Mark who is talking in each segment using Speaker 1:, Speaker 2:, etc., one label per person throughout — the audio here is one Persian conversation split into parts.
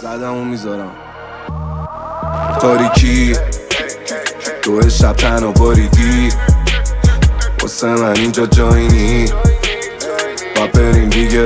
Speaker 1: صدمو میذارم تاریکی تو شب تنها باریدی واسه من اینجا جایی نی با بریم دیگه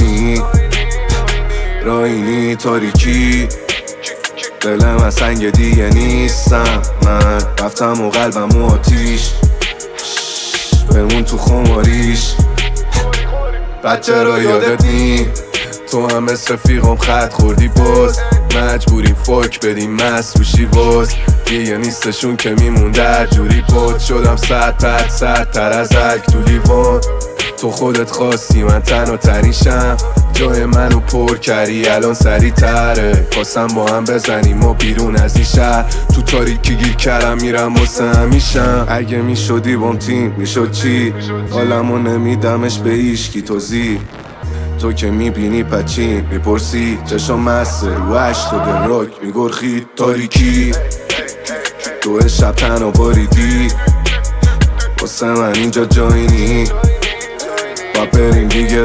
Speaker 1: راینی تاریکی دلم از سنگ دیگه نیستم من رفتم و قلبم و آتیش بمون تو خماریش بچه را یادت نی تو هم مثل رفیقم خط خوردی باز مجبوریم فوک بدیم مست میشی باز دیگه نیستشون که میمون در جوری پد شدم سردتر از عک تو لیوان تو خودت خواستی من تنها تریشم جای منو پر کردی الان سریع تره خواستم با هم بزنیم و بیرون از این شهر تو تاریکی گیر کردم میرم واسه همیشم اگه میشدی بام تیم میشد چی حالمو نمیدمش به ایشکی توزی تو که میبینی پچین میپرسی چشم مست رو هشت و دراک میگرخی تاریکی تو شب تنها باریدی واسه من اینجا جایی نی با بریم دیگه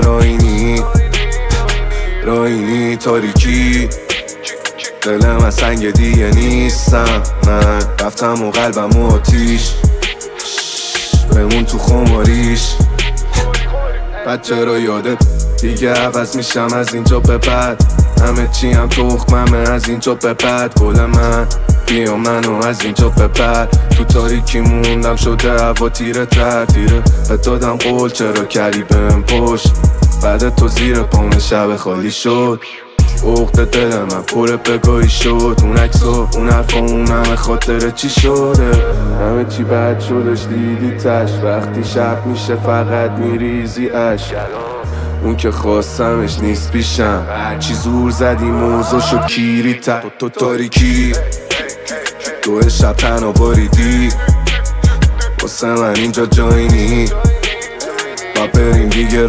Speaker 1: راینی تاریکی دلم از سنگ دیگه نیستم من رفتم و قلبم و آتیش بمون تو خماریش بچه را یادت دیگه عوض میشم از اینجا به بعد همه چی هم تخممه از اینجا به بعد گل من بیا منو از اینجا به بعد تو تاریکی موندم شده هوا تیره به دادم قول چرا کردی بهم پشت بعد تو زیر پام شب خالی شد عقد دل من پر بگاهی شد اون عکس و اون حرفا اون همه خاطره چی شده همه چی بد شدش دیدی تش وقتی شب میشه فقط میریزی عشق اون که خواستمش نیست پیشم هرچی زور زدی موضوع شد کیری تو تاریکی تو شب تنها باریدی واسه من اینجا جایی نی با بریم دیگه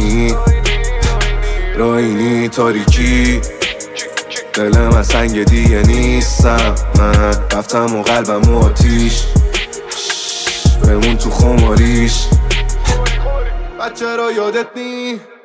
Speaker 1: راینی تاریکی دلم از سنگ دیگه نیستم من رفتم و قلبم و آتیش بمون تو خماریش بچه را یادت نی